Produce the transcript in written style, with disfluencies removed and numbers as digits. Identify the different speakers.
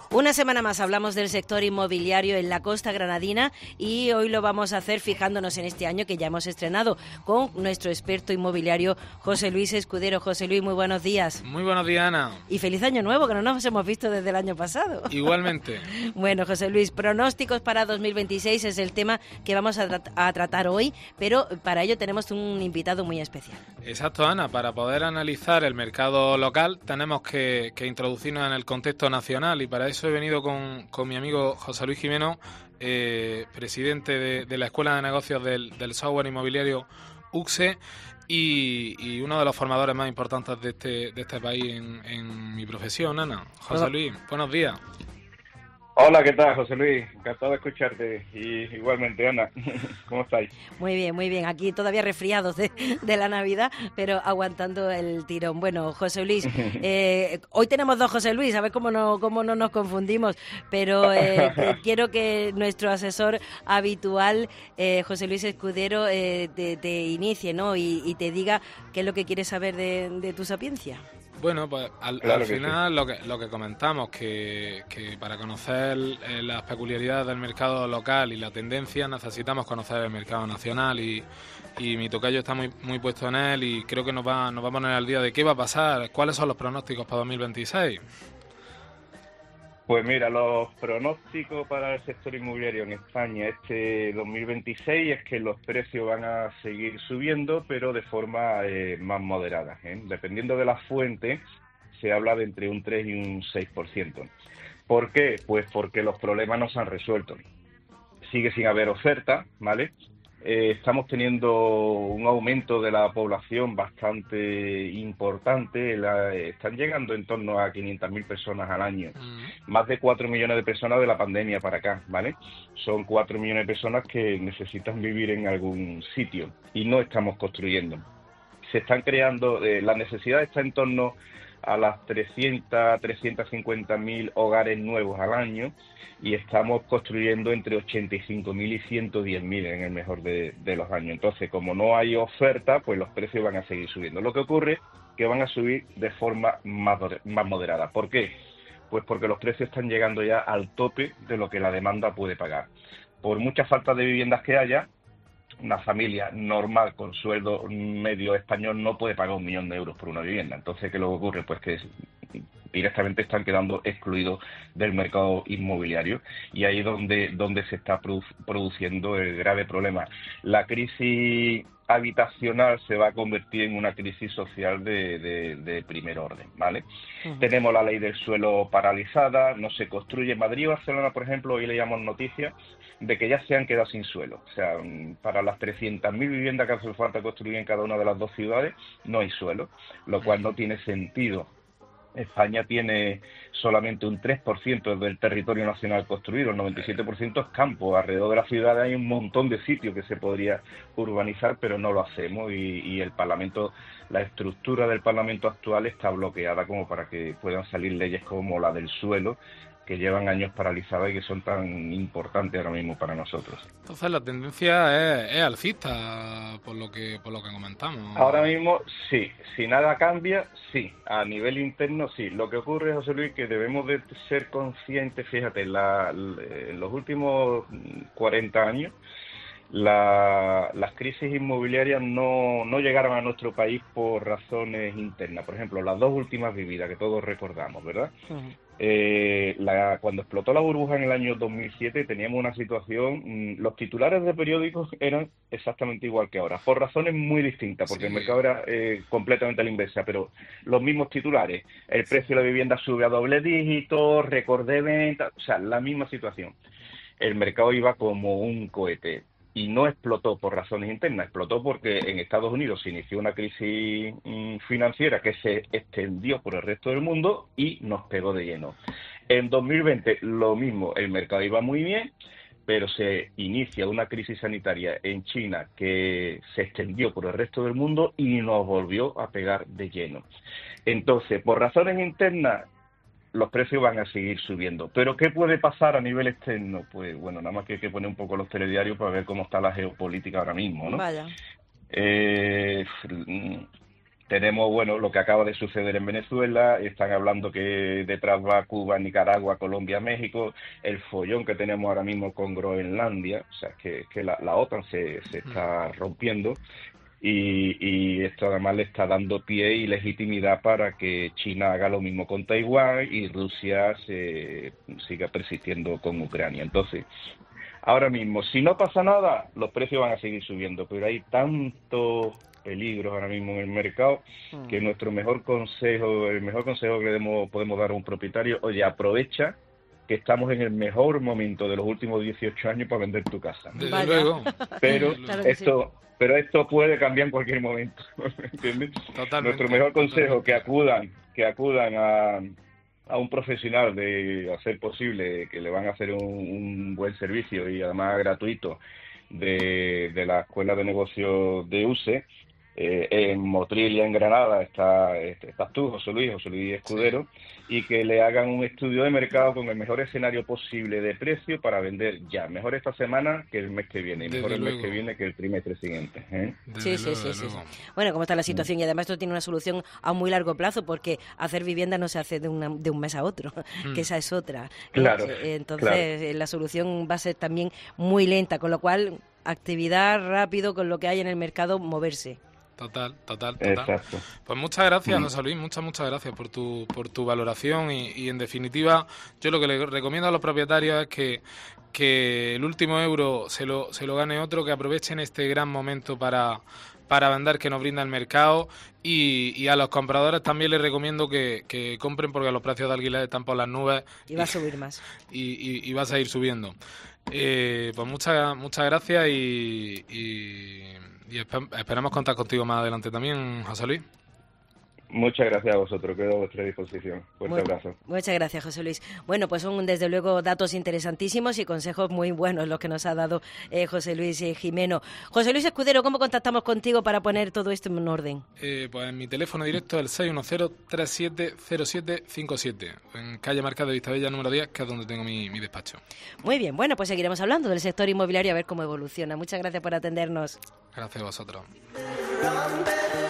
Speaker 1: Una semana más hablamos del sector inmobiliario en la costa granadina y hoy lo vamos a hacer fijándonos en este año que ya hemos estrenado con nuestro experto inmobiliario José Luis Escudero. José Luis, muy buenos días.
Speaker 2: Muy buenos días, Ana.
Speaker 1: Y feliz año nuevo, que no nos hemos visto desde el año pasado.
Speaker 2: Igualmente.
Speaker 1: Bueno, José Luis, pronósticos para 2026 es el tema que vamos a tratar hoy, pero para ello tenemos un invitado muy especial.
Speaker 2: Exacto, Ana. Para poder analizar el mercado local tenemos que introducirnos en el contexto nacional y para eso he venido con mi amigo José Luis Jimeno, presidente de la Escuela de Negocios del Software Inmobiliario UCSE y uno de los formadores más importantes de este país en mi profesión, Ana. José Luis, buenos días.
Speaker 3: Hola, ¿qué tal, José Luis? Encantado de escucharte. Y igualmente, Ana, ¿cómo estáis?
Speaker 1: Muy bien, muy bien. Aquí todavía resfriados de la Navidad, pero aguantando el tirón. Bueno, José Luis, hoy tenemos dos José Luis, a ver cómo no nos confundimos, pero quiero que nuestro asesor habitual, José Luis Escudero, te inicie, ¿no? Y te diga qué es lo que quieres saber de tu sapiencia.
Speaker 2: Bueno, pues al final sí. lo que comentamos, que para conocer las peculiaridades del mercado local y la tendencia necesitamos conocer el mercado nacional y mi tocayo está muy puesto en él y creo que nos va a poner al día de qué va a pasar, cuáles son los pronósticos para 2026.
Speaker 3: Pues mira, los pronósticos para el sector inmobiliario en España este 2026 es que los precios van a seguir subiendo, pero de forma más moderada, ¿eh? Dependiendo de la fuente, se habla de entre un 3 y un 6%. ¿Por qué? Pues porque los problemas no se han resuelto. Sigue sin haber oferta, ¿vale? Estamos teniendo un aumento de la población bastante importante. Están llegando en torno a 500.000 personas al año. Más de 4 millones de personas de la pandemia para acá, ¿vale? Son 4 millones de personas que necesitan vivir en algún sitio y no estamos construyendo. Se están creando, la necesidad está en torno a las 350.000 hogares nuevos al año y estamos construyendo entre 85.000 y 110.000 en el mejor de los años. Entonces, como no hay oferta, pues los precios van a seguir subiendo. Lo que ocurre es que van a subir de forma más moderada. ¿Por qué? Pues porque los precios están llegando ya al tope de lo que la demanda puede pagar. Por mucha falta de viviendas que haya, una familia normal con sueldo medio español no puede pagar 1 millón de euros por una vivienda. Entonces, ¿qué es lo que ocurre? Pues que directamente están quedando excluidos del mercado inmobiliario y ahí es donde se está produciendo el grave problema. La crisis habitacional se va a convertir en una crisis social de primer orden, ¿vale? Tenemos la ley del suelo paralizada, no se construye. Madrid y Barcelona, por ejemplo, hoy leíamos noticias de que ya se han quedado sin suelo. O sea, para las 300.000 viviendas que hace falta construir en cada una de las dos ciudades, no hay suelo, lo cual no tiene sentido. España tiene solamente un 3% del territorio nacional construido, el 97% es campo. Alrededor de la ciudad hay un montón de sitios que se podría urbanizar, pero no lo hacemos y el Parlamento, la estructura del Parlamento actual está bloqueada como para que puedan salir leyes como la del suelo, que llevan años paralizadas y que son tan importantes ahora mismo para nosotros.
Speaker 2: Entonces la tendencia es alcista, por lo que comentamos.
Speaker 3: Ahora mismo sí, si nada cambia, sí, a nivel interno sí. Lo que ocurre, José Luis, que debemos de ser conscientes, fíjate, en los últimos 40 años, las crisis inmobiliarias no llegaron a nuestro país por razones internas. Por ejemplo, las dos últimas vividas que todos recordamos, ¿verdad? Uh-huh. Cuando explotó la burbuja en el año 2007 teníamos una situación, los titulares de periódicos eran exactamente igual que ahora, por razones muy distintas, porque sí, el mercado era completamente a la inversa, pero los mismos titulares, el precio de la vivienda sube a doble dígito, récord de venta, o sea, la misma situación. El mercado iba como un cohete. Y no explotó por razones internas, explotó porque en Estados Unidos se inició una crisis financiera que se extendió por el resto del mundo y nos pegó de lleno. En 2020 lo mismo, el mercado iba muy bien, pero se inicia una crisis sanitaria en China que se extendió por el resto del mundo y nos volvió a pegar de lleno. Entonces, por razones internas, los precios van a seguir subiendo. ¿Pero qué puede pasar a nivel externo? Pues bueno, nada más que hay que poner un poco los telediarios para ver cómo está la geopolítica ahora mismo, ¿no?
Speaker 1: Vaya.
Speaker 3: tenemos, bueno, lo que acaba de suceder en Venezuela, están hablando que detrás va Cuba, Nicaragua, Colombia, México, el follón que tenemos ahora mismo con Groenlandia, o sea, que la OTAN se está rompiendo, y esto además le está dando pie y legitimidad para que China haga lo mismo con Taiwán y Rusia siga persistiendo con Ucrania. Entonces, ahora mismo, si no pasa nada, los precios van a seguir subiendo, pero hay tantos peligros ahora mismo en el mercado que el mejor consejo que podemos dar a un propietario: oye, aprovecha que estamos en el mejor momento de los últimos 18 años para vender tu casa.
Speaker 2: Desde luego.
Speaker 3: Pero claro esto puede cambiar en cualquier momento, ¿entiendes?
Speaker 2: Totalmente.
Speaker 3: Nuestro mejor consejo: que acudan a un profesional, de hacer posible, que le van a hacer un buen servicio y además gratuito, de la Escuela de Negocios de UCE. En Motril y en Granada estás tú, José Luis Escudero, y que le hagan un estudio de mercado con el mejor escenario posible de precio para vender ya. Mejor esta semana que el mes que viene, y mejor el mes que viene que el trimestre siguiente.
Speaker 1: Sí. Bueno, como está la situación, y además esto tiene una solución a muy largo plazo, porque hacer vivienda no se hace de un mes a otro, que esa es otra.
Speaker 3: Claro.
Speaker 1: Entonces, la solución va a ser también muy lenta, con lo cual, actividad rápido con lo que hay en el mercado, moverse.
Speaker 2: Total.
Speaker 3: Exacto.
Speaker 2: Pues muchas gracias, José Luis, muchas gracias por tu valoración y en definitiva, yo lo que le recomiendo a los propietarios es que el último euro se lo gane otro, que aprovechen este gran momento para vender que nos brinda el mercado, y a los compradores también les recomiendo que compren, porque los precios de alquiler están por las nubes.
Speaker 1: Y va a subir más.
Speaker 2: Y va a seguir subiendo. Pues muchas gracias y esperamos contar contigo más adelante también, José Luis.
Speaker 3: Muchas gracias a vosotros, quedo a vuestra disposición. Fuerte abrazo.
Speaker 1: Muchas gracias, José Luis. Bueno, pues son desde luego datos interesantísimos y consejos muy buenos los que nos ha dado José Luis Jimeno. José Luis Escudero, ¿cómo contactamos contigo para poner todo esto en orden?
Speaker 2: Pues mi teléfono directo es el 610-370757, en calle Marqués de Vistabella número 10, que es donde tengo mi despacho.
Speaker 1: Muy bien, bueno, pues seguiremos hablando del sector inmobiliario a ver cómo evoluciona. Muchas gracias por atendernos.
Speaker 2: Gracias a vosotros.